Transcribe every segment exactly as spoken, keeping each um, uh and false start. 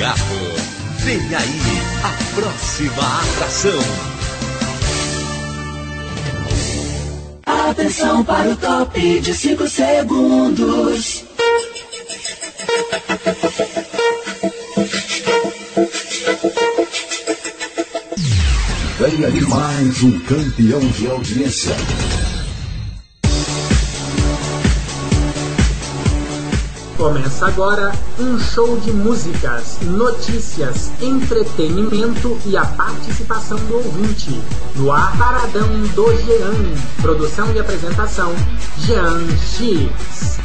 carro. Vem aí a próxima atração. Atenção para o top de cinco segundos. Venha de mais um campeão de audiência. Começa agora um show de músicas, notícias, entretenimento e a participação do ouvinte. No ar, Paradão do Jean. Produção e apresentação, Jean X.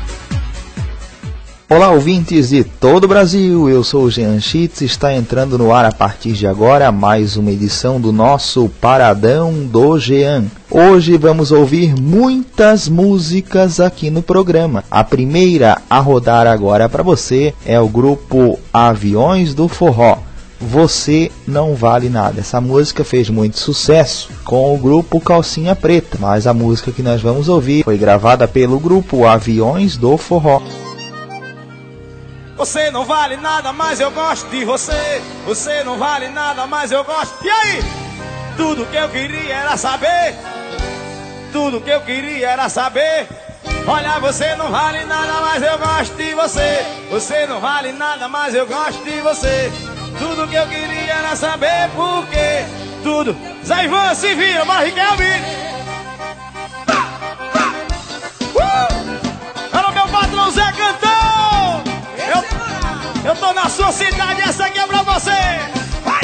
Olá, ouvintes de todo o Brasil, eu sou o Jean Chitz, está entrando no ar a partir de agora mais uma edição do nosso Paradão do Jean. Hoje vamos ouvir muitas músicas aqui no programa. A primeira a rodar agora para você é o grupo Aviões do Forró. Você Não Vale Nada. Essa música fez muito sucesso com o grupo Calcinha Preta, mas a música que nós vamos ouvir foi gravada pelo grupo Aviões do Forró. Você não vale nada, mas eu gosto de você. Você não vale nada, mas eu gosto. E aí? Tudo que eu queria era saber. Tudo que eu queria era saber. Olha, você não vale nada, mas eu gosto de você. Você não vale nada, mas eu gosto de você. Tudo que eu queria era saber por quê. Tudo. Zé Ivan, se vira, bora Riquelme. Uh! Era o meu patrão Zé Cantão. Eu, eu tô na sua cidade, essa aqui é pra você. Vai!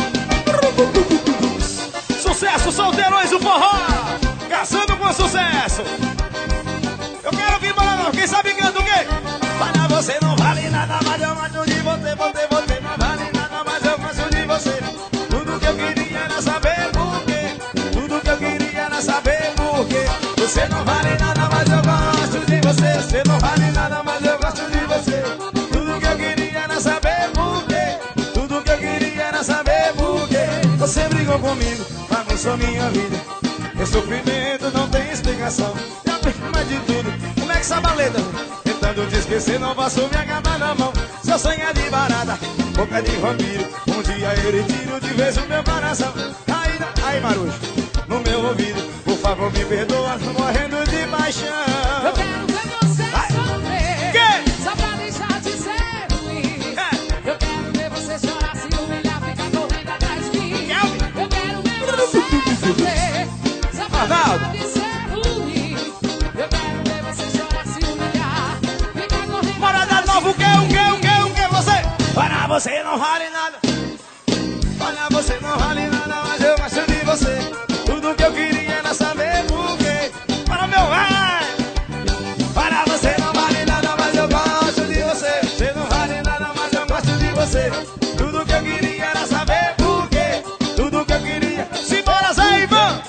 Sucesso, solteirões do forró, casando com sucesso. Eu quero ouvir Maranhão, quem sabe canta o quê? Para você não vale nada, mas eu gosto de você. Você, você não vale nada, mas eu gosto de você. Tudo que eu queria era saber por quê. Tudo que eu queria era saber por quê. Você não vale nada, mas eu gosto de você. Você não vale nada, mas eu gosto de você. Tudo que eu queria era saber por quê. Tudo que eu queria era saber por quê. Você brigou comigo, bagunçou minha vida. Esse sofrimento não tem explicação. Já perdi mais de tudo, como é que sabe a letra? Tentando te esquecer, não posso me agarrar na mão. Seu sonho é de barata, boca de vampiro. Um dia eu lhe tiro de vez o meu coração. Aí, aí Marujo, no meu ouvido, por favor me perdoa, tô morrendo de paixão. Eu quero ver você Ai. sofrer, Que? só pra deixar de ser ruim. É. Eu quero ver você chorar, se humilhar, ficar correndo atrás de mim. Kelvin. Eu quero ver você sofrer, só pra Arnaldo. deixar de ser ruim. Eu quero ver você chorar, se humilhar, ficar correndo Morada atrás Nova, de o que, o que, o que, o que você? Para você não vale nada. Olha, você não vale nada, mas eu gosto de você. Tudo que eu queria era saber por quê. Para meu vai. Para você não vale nada, mas eu gosto de você. Você não vale nada, mas eu gosto de você. Tudo que eu queria era saber por quê. Tudo que eu queria. Simbora, Zé Ivan.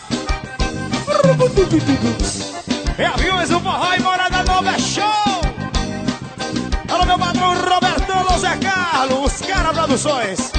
É Aviões do Forró e Morada Nova é show. Alô, meu patrão Robertão, Zé Carlos, os Cara Produções.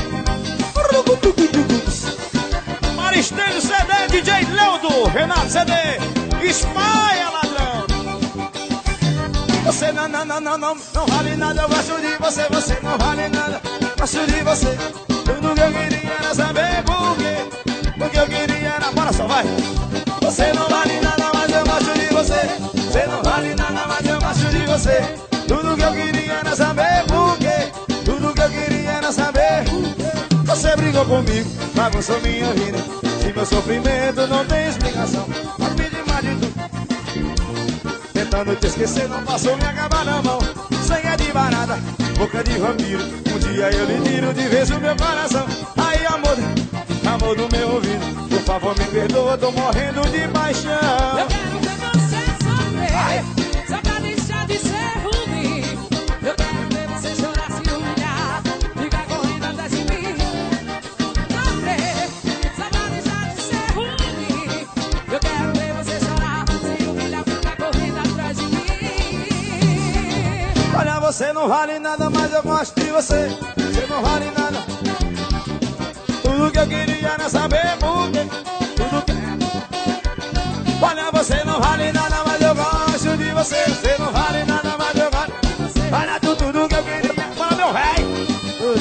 Maristênio C D, D J Leudo, Renato C D, espalha ladrão. Você não, não, não, não, não, não vale nada, eu gosto de você. Você não vale nada, gosto de você. Tudo que eu queria era saber por quê. O que eu queria era, bora só, vai. Você não vale nada, mas eu gosto de você. Você não vale nada, mas eu gosto de você. Tudo que eu queria era saber por quê. Tudo que eu queria era saber por quê. Você brigou comigo, bagunçou minha vida. Se meu sofrimento não tem explicação, mas pedi mais de tudo. Tentando te esquecer, não passou me acabar na mão. Sangue é de barata, boca de vampiro. Um dia eu lhe tiro de vez o meu coração. Aí amor, amor do meu ouvido, por favor me perdoa, tô morrendo de paixão. Eu quero ver você sofrer, Ai. só pra deixar de ser ruim. Eu quero ver você chorar, se humilhar, ficar correndo atrás de mim. Sofrer, só pra deixar de ser ruim. Eu quero ver você chorar, se humilhar, ficar correndo atrás de mim. Olha, você não vale nada, mas eu gosto de você. Você não vale nada. Tudo que eu queria era saber por quê. Tudo que... Olha, você não vale nada, mas eu gosto de você. Você não vale nada, mas eu gosto. Olha tudo, tudo que eu queria. Fala, meu rei.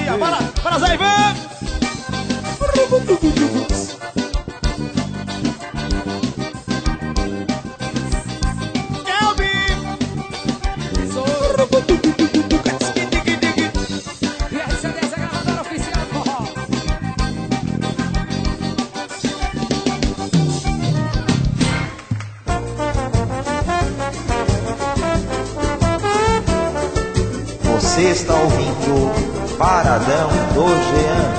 Bahia. Para, para Zé Ivan. E aí, C dez, a gravadora oficial do forró. Você está ouvindo Paradão do Jean.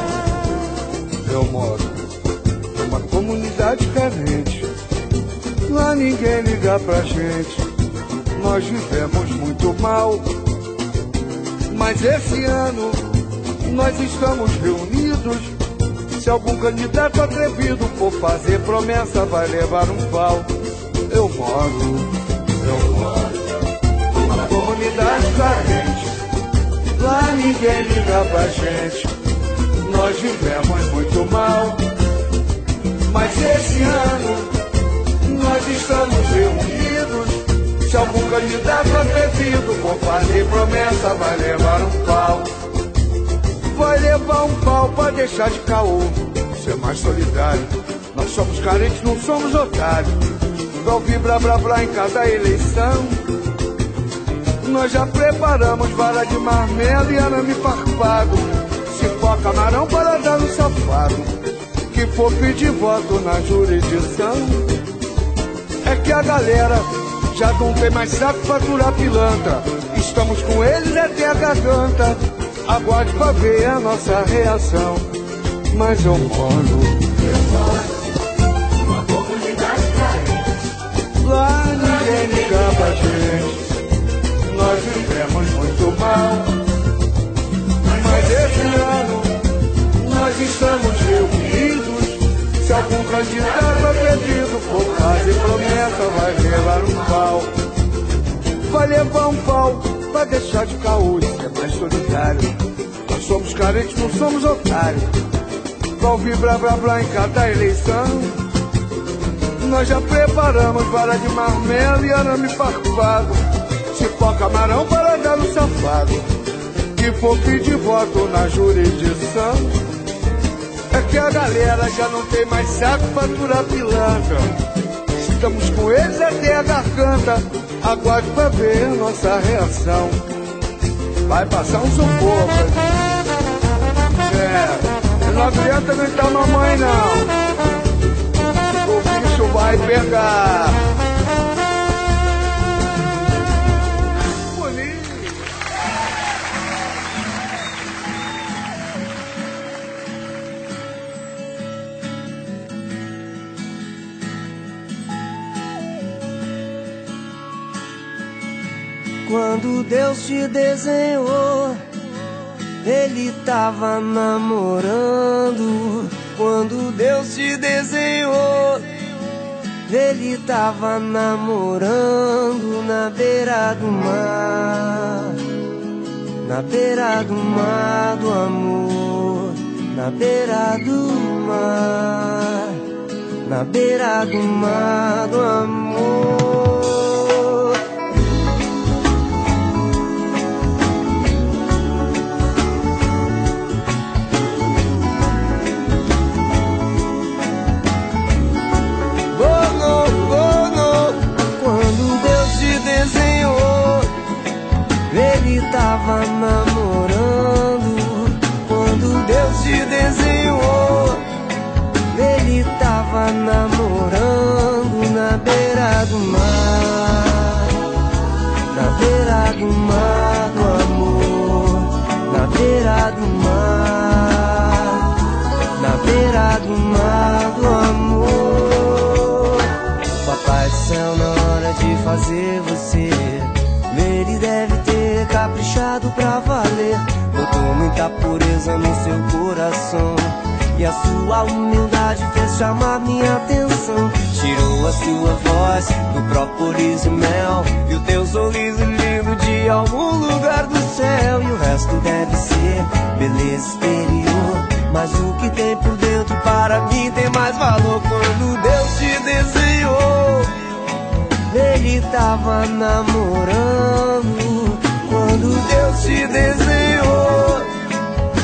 Eu moro numa comunidade carente. Lá ninguém liga pra gente. Nós vivemos muito mal. Mas esse ano nós estamos reunidos. Se algum candidato atrevido for fazer promessa, vai levar um pau. Eu moro, eu moro numa comunidade carente. Lá ninguém liga pra gente. Nós vivemos muito mal. Mas esse ano nós estamos reunidos. Se algum candidato atrevido for fazer promessa, vai levar um pau. Vai levar um pau pra deixar de caô. Ser mais solidário. Nós somos carentes, não somos otários. Pra ouvir blá blá blá em cada eleição. Nós já preparamos vara de marmelo e arame farpado. Cipó, camarão para dar no safado. Que for pedir voto na jurisdição. É que a galera já não tem mais saco pra aturar pilantra. Estamos com eles até a garganta. Aguarde pra ver a nossa reação. Mas eu moro, eu moro numa comunidade carente. Lá ninguém liga pra gente. Nós vivemos muito mal. Mas esse ano nós estamos reunidos. Se algum candidato acredito for fazer promessa, vai levar um pau. Vai levar um pau pra deixar de caô. Isso é mais solidário. Nós somos carentes, não somos otários. Pra ouvir blá blá blá em cada eleição. Nós já preparamos vara de marmelo e arame farpado. Cipó, camarão para dar no safado. Que for pedir voto na jurisdição. É que a galera já não tem mais saco pra aturar pilantra. Estamos com eles até a garganta. Aguarde pra ver a nossa reação. Vai passar um sufoco. É, não adianta gritar mamãe não. O bicho vai pegar. Quando Deus te desenhou, Ele tava namorando. Quando Deus te desenhou, Ele tava namorando na beira do mar. Na beira do mar do amor. Na beira do mar. Na beira do mar do amor. Ele tava namorando. Quando Deus te desenhou, Ele tava namorando na beira do mar. Na beira do mar do amor. Na beira do mar. Na beira do mar do amor. Papai do céu, na hora de fazer você, Ele deve ter caprichado pra valer. Botou muita pureza no seu coração e a sua humildade fez chamar minha atenção. Tirou a sua voz do própolis e mel e o teu sorriso lindo de algum lugar do céu. E o resto deve ser beleza exterior, mas o que tem por dentro para mim tem mais valor. Quando Deus te desenhou, Ele tava namorando. Quando Deus te desenhou,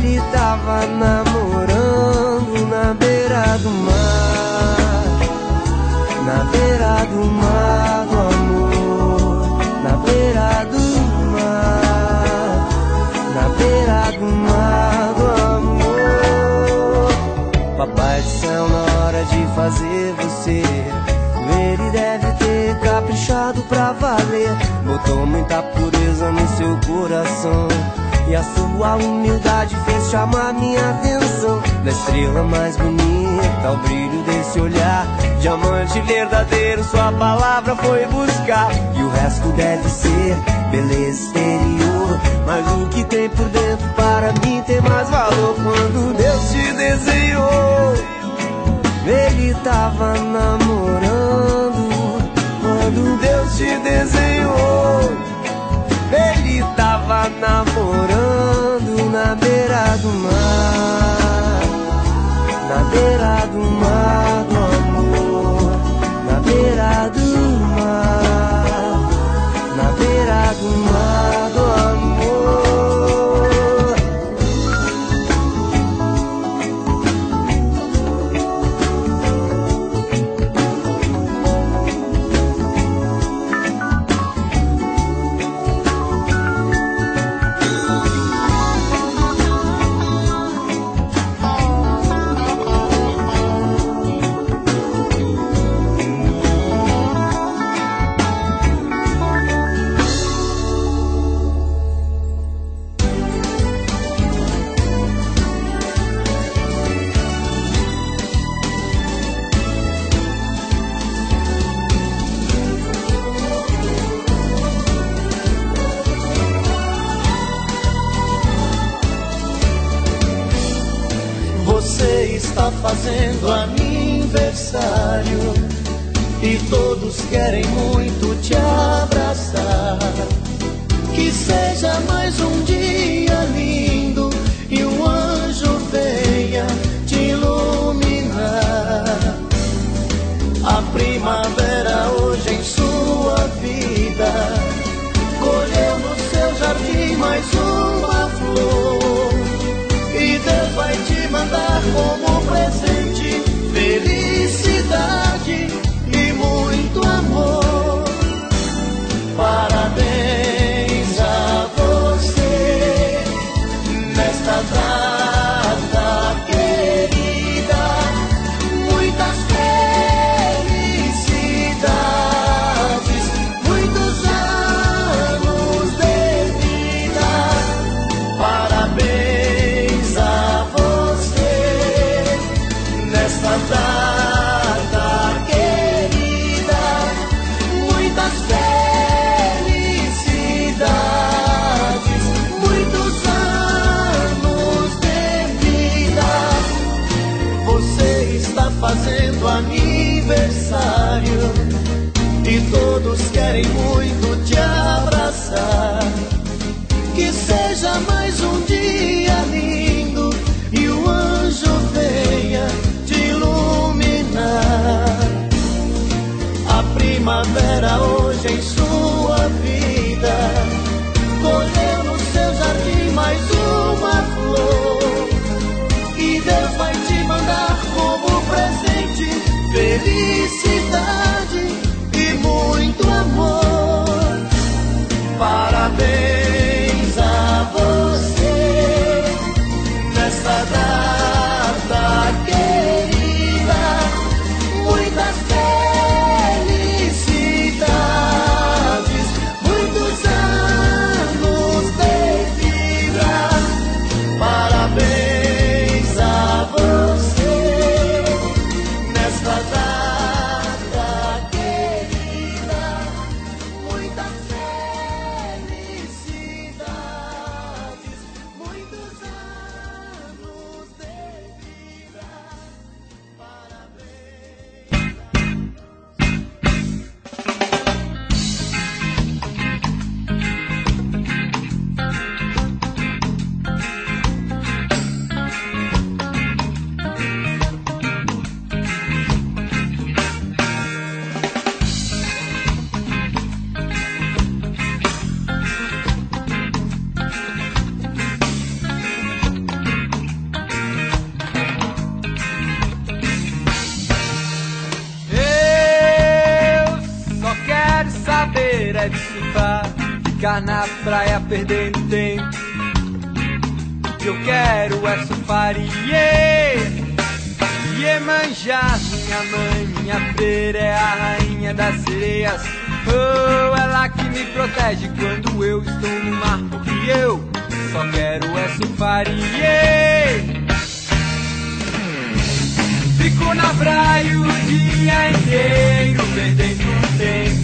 Ele tava namorando na beira do mar, na beira do mar do amor, na beira do mar, na beira do mar do amor. Papai do céu, na hora de fazer você, ele deve ter caprichado pra valer. Botou muita pureza no seu coração e a sua humildade fez chamar minha atenção. Da estrela mais bonita, o brilho desse olhar, diamante verdadeiro, sua palavra foi buscar. E o resto deve ser beleza exterior, mas o que tem por dentro para mim tem mais valor. Quando Deus te desenhou, ele tava namorando. Quando Deus te desenhou, ele tava namorando na beira do mar, na beira do mar do amor, na beira do mar, na beira do mar do amor. Fazendo aniversário e todos querem muito te abraçar. Que seja mais um dia lindo e um anjo venha te iluminar. A primavera hoje em sua vida colheu no seu jardim mais uma flor, e Deus vai te mandar como presente felicidade e muito amor. Parabéns a você nesta data querida, muitas felicidades, muitos anos de vida. Parabéns a você nesta data querida, muitas felicidades, muitos anos de vida. Você está fazendo aniversário e todos querem muito te abraçar. Que seja mais um dia lindo e o anjo venha te iluminar. A primavera hoje em sua vida colheu no seu jardim mais uma flor, e Deus vai te mandar como presente felicidade e muito amor. ficar na praia perdendo tempo. O que eu quero é surfar e Iemanjá, minha mãe, minha freira, é a rainha das sereias. Oh, ela que me protege quando eu estou no mar, porque eu só quero é surfar e fico na praia o dia inteiro perdendo tempo.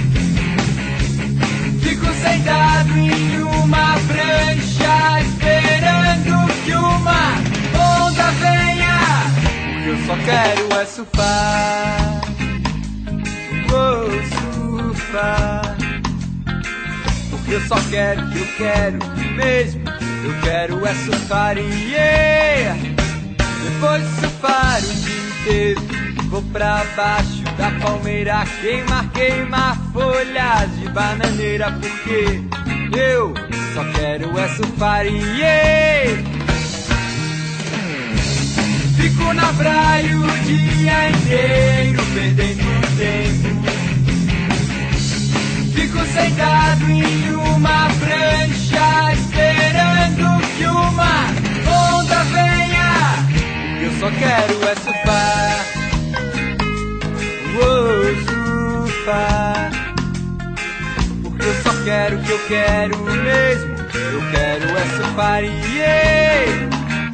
Fico sentado em uma prancha esperando que uma onda venha, porque eu só quero é surfar. Vou surfar, porque eu só quero, que eu quero mesmo, eu quero é surfar e yeah. Depois de surfar o dia inteiro, vou pra baixo da palmeira, queimar, queimar folhas de bananeira, porque eu só quero é surfar e yeah. Fico na praia o dia inteiro perdendo tempo. Fico sentado em uma prancha esperando que uma onda venha. Eu só quero é surfar. Vou surfar, porque eu só quero o que eu quero mesmo. Eu quero é surfar e yeah.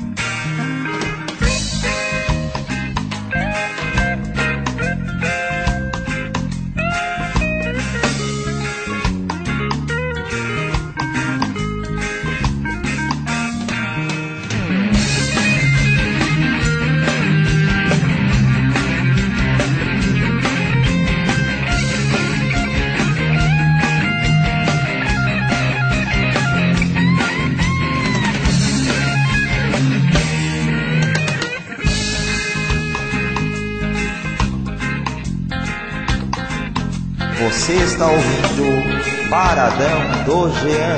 Você está ouvindo Paradão do Jean.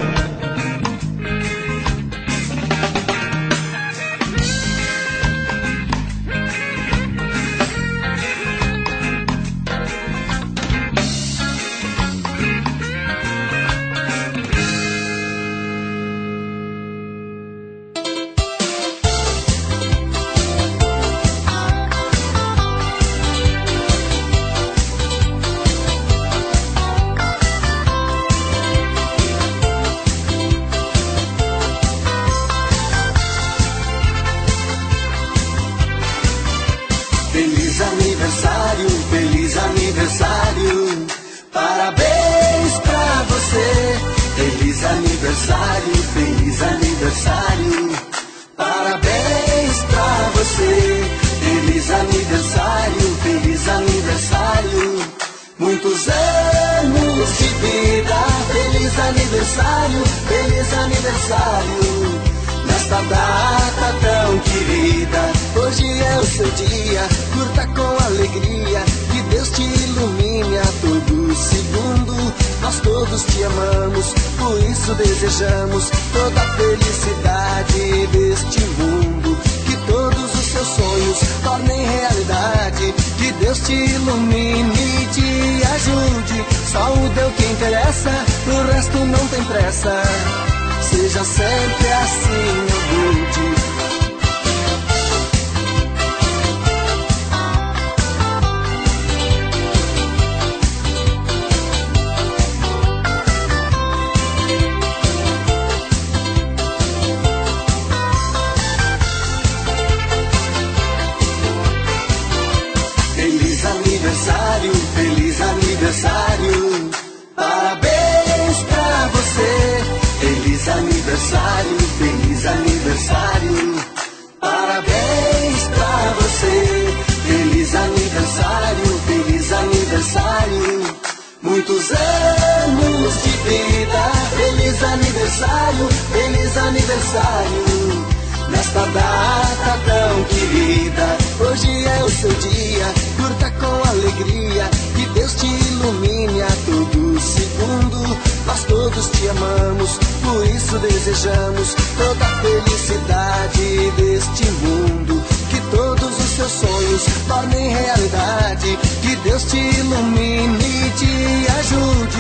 Feliz aniversário, feliz aniversário, parabéns pra você. Feliz aniversário, feliz aniversário, parabéns pra você. Feliz aniversário, feliz aniversário, muitos anos de vida. Feliz aniversário, feliz aniversário, nesta data tão querida. Hoje é o seu dia, curta com alegria, que Deus te ilumine a todo segundo. Nós todos te amamos, por isso desejamos toda a felicidade deste mundo. Que todos os seus sonhos tornem realidade, que Deus te ilumine e te ajude. Só o Deus que interessa, o resto não tem pressa. Seja sempre assim, humilde. Feliz aniversário, feliz aniversário, parabéns pra você. Feliz aniversário, feliz aniversário, parabéns pra você. Feliz aniversário, feliz aniversário, muitos anos de vida. Feliz aniversário, feliz aniversário, nesta data tão querida. Hoje é o seu dia, curta com alegria, que Deus te ilumine a todo segundo. Nós todos te amamos, por isso desejamos toda a felicidade deste mundo. Que todos os seus sonhos tornem realidade, que Deus te ilumine e te ajude. Só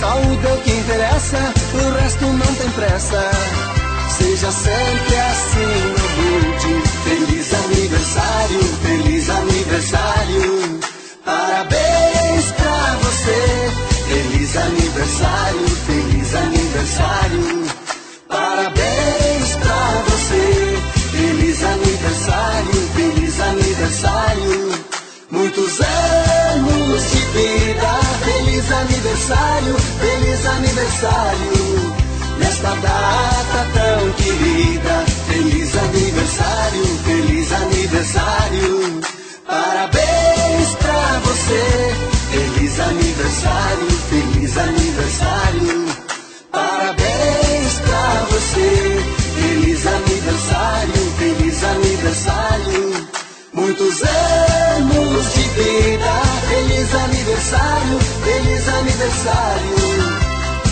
saúde é o que interessa, o resto não tem pressa. Seja sempre assim, não mude. Feliz aniversário, feliz aniversário. Parabéns pra você. Feliz aniversário, feliz aniversário. Parabéns pra você. Feliz aniversário, feliz aniversário. Muitos anos de vida. Feliz aniversário, feliz aniversário. Nesta data tão querida. Feliz aniversário, feliz aniversário. Parabéns pra você. Feliz aniversário, feliz aniversário. Parabéns pra você. Feliz aniversário, feliz aniversário. Muitos anos de vida. Feliz aniversário, feliz aniversário.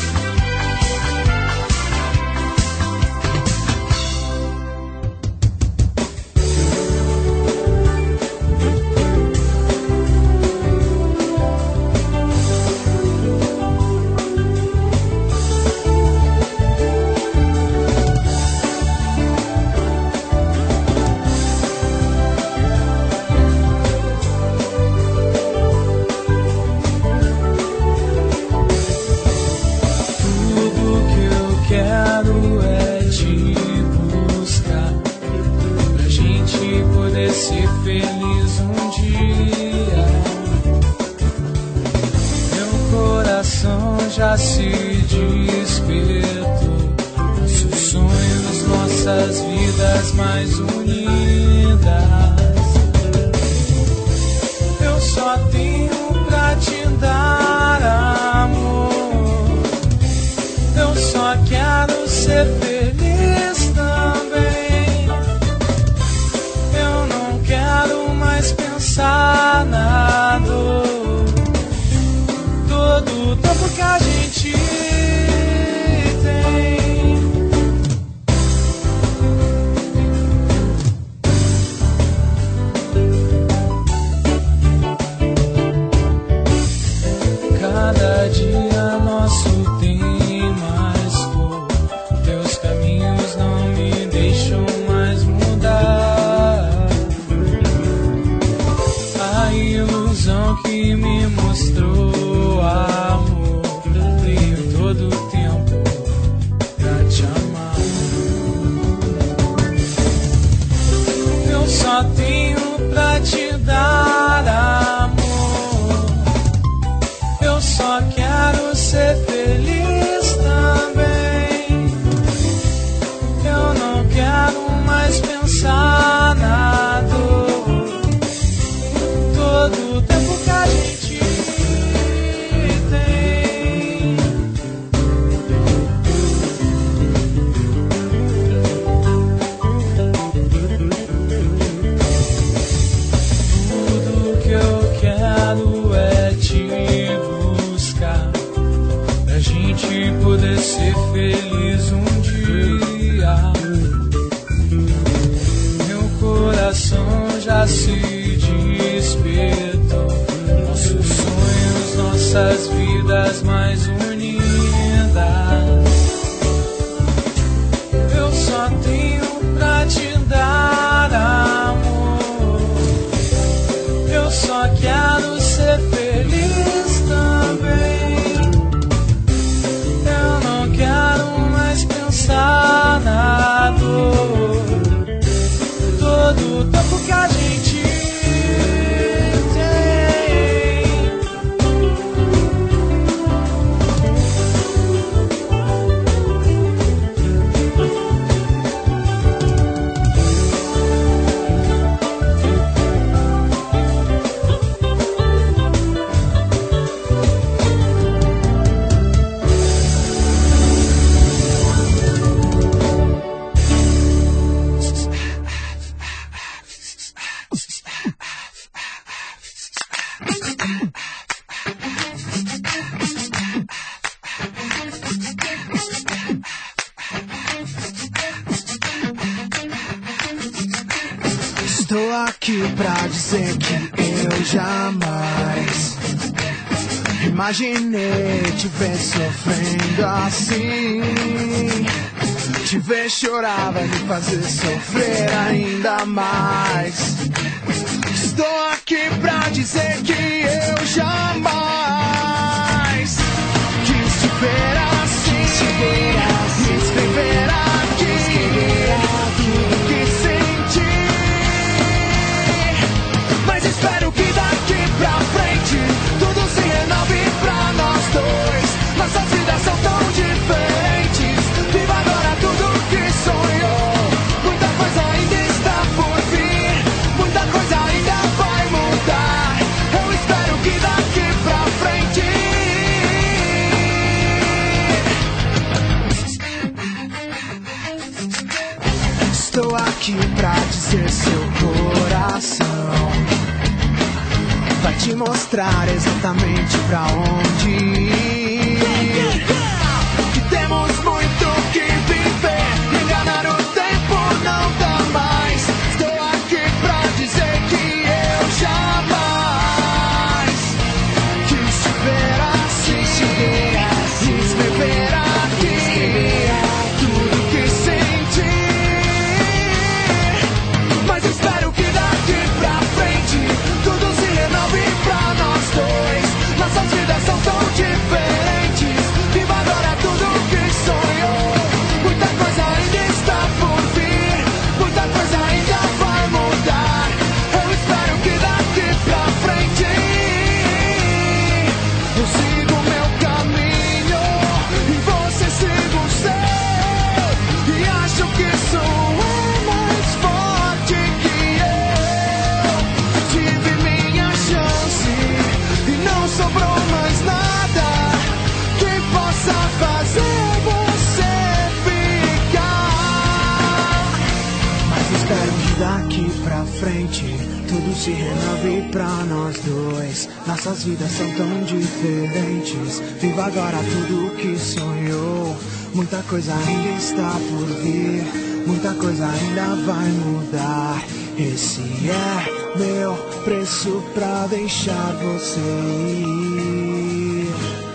Já se despertou, nossos sonhos, nossas vidas mais unidas. Eu só tenho pra te dar amor. Eu só quero ser feliz também. Eu não quero mais pensar na dor. Todo o tempo que a gente tem, cada dia nosso tem mais cor. Teus caminhos não me deixam mais mudar. A ilusão que me mostrou amor, tenho todo o tempo pra te amar. Eu só tenho pra te dar amor. Eu só quero ser feliz também. Eu não quero mais pensar na dor. Todo o tempo que a gente poder ser feliz um dia. Meu coração já se despertou, nossos sonhos, nossas vidas mais unidas. Eu só tenho pra te dar amor. Eu só quero ser feliz também. Pensar na dor. Todo o tempo que a gente Estou aqui pra dizer que eu jamais Imaginei te ver sofrendo assim. Te ver chorar vai me fazer sofrer ainda mais. Estou aqui pra dizer que eu jamais quis te ver assim, me escrever aqui tudo que senti. Mas espero que daqui pra frente tudo se renove pra nós dois. Nossas vidas são tão diferentes. Viva agora tudo que sonhou. Muita coisa ainda está por vir. Muita coisa ainda vai mudar. Eu espero que daqui pra frente estou aqui pra dizer seu coração vai te mostrar exatamente pra onde ir. Que temos muito que viver. Enganar o tempo não dá mais. Estou aqui pra dizer que eu jamais quis te ver assim, me escrever aqui tudo que senti. Mas espero que daqui pra frente tudo se renove pra nós dois. Nossas vidas são tão diferentes. Viva agora tudo que sonhou. Muita coisa ainda está por vir. Muita coisa ainda vai mudar. Eu espero que daqui pra frente eu sigo o meu caminho e você siga o seu. E acho que isso é mais forte que eu. Tive minha chance e não sobrou mais nada que possa fazer você ficar. Mas espero que daqui pra frente tudo se renove pra nós dois. Nossas vidas são tão diferentes. Viva agora tudo que sonhou. Muita coisa ainda está por vir. Muita coisa ainda vai mudar. Esse é meu preço pra deixar você ir.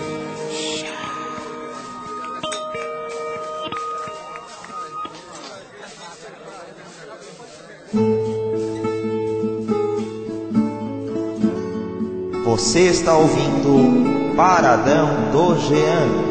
Você está ouvindo Paradão do Jean.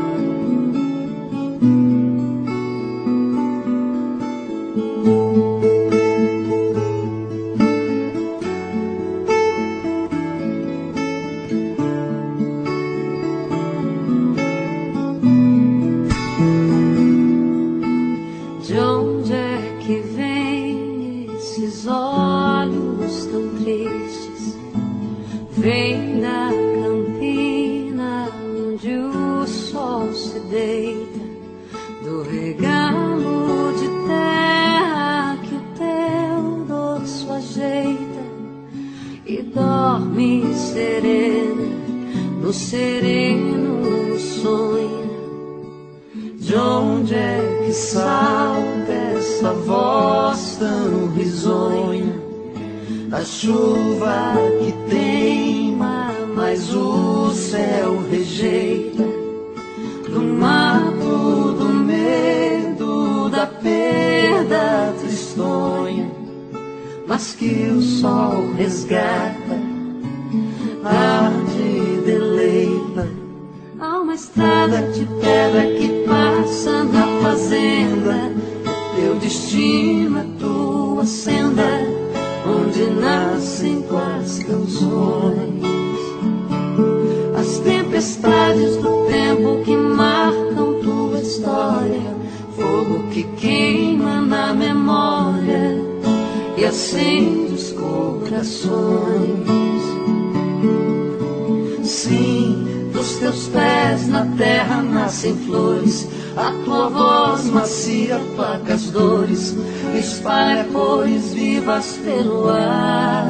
De onde é que vem esses olhos tão tristes? Vem da campina onde o sol se deita, do regalo de terra que o teu dorso ajeita, e dorme serena, no sereno sonha. De onde é que salta essa voz tão risonha? A chuva que teima, mas o céu rejeita. Do mato, do medo, da perda tristonha, mas que o sol resgata, arde e deleita. Há uma estrada de pedra que passa na fazenda. Teu destino é tua senda, onde nascem tuas canções. As tempestades do tempo que marcam tua história, fogo que queima na memória e acende os corações. Sim, dos teus pés na terra nascem flores, a tua voz macia aplaca as dores, espalha cores vivas pelo ar.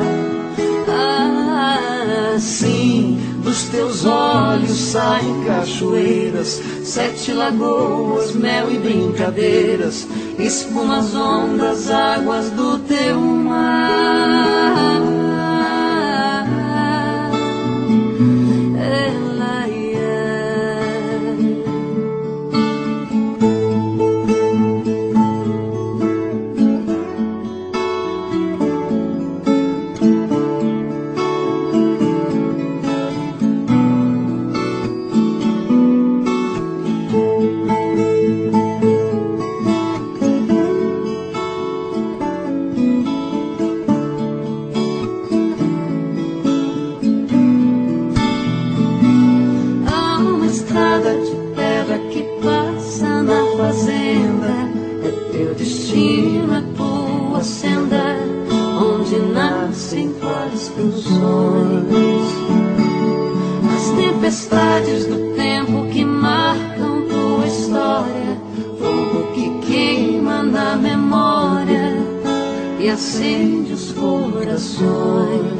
Ah, sim, dos teus olhos saem cachoeiras, sete lagoas, mel e brincadeiras, espuma as ondas, águas do teu mar. É frases do tempo que marcam tua história, fogo que queima na memória e acende os corações.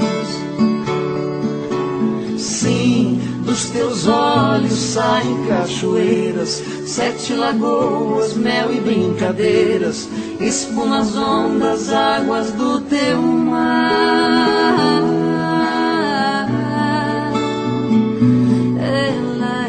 Sim, dos teus olhos saem cachoeiras, sete lagoas, mel e brincadeiras, espumas, ondas, águas do teu mar. Ela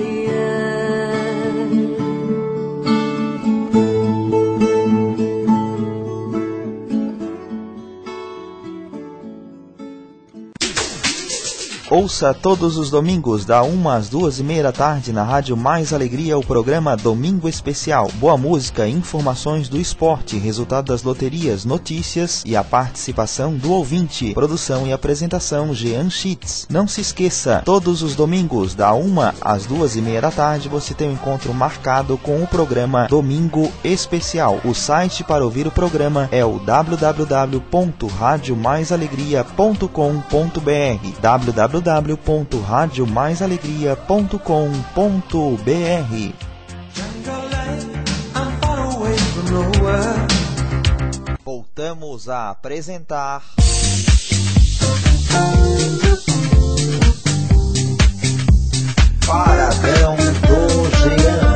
Ouça todos os domingos, da uma às duas e meia da tarde, na Rádio Mais Alegria, o programa Domingo Especial. Boa música, informações do esporte, resultado das loterias, notícias e a participação do ouvinte. Produção e apresentação, Jean Schitz. Não se esqueça, todos os domingos, da uma às duas e meia da tarde, você tem um encontro marcado com o programa Domingo Especial. O site para ouvir o programa é o w w w ponto rádio mais alegria ponto com ponto b r w w w ponto rádio mais alegria ponto com ponto b r. Voltamos a apresentar Paradão do Jean.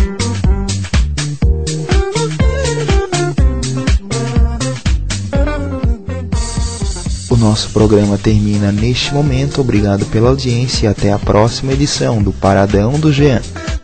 O nosso programa termina neste momento. Obrigado pela audiência e até a próxima edição do Paradão do Jean.